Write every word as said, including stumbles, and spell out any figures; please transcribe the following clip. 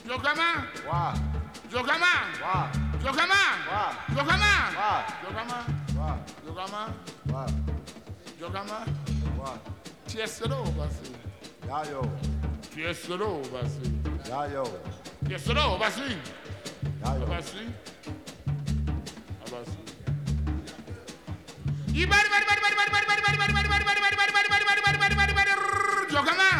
Jokama. Wa. Jokama. Wa. Jokama. Wa. Jokama. Wa. Jokama. Wa. Jokama. Wa. Jokama. Wa. Tiesero basi. Yayo. Tiesero basi. Yayo. Tiesero basi. Yayo. Basi. Basi. Ibari bari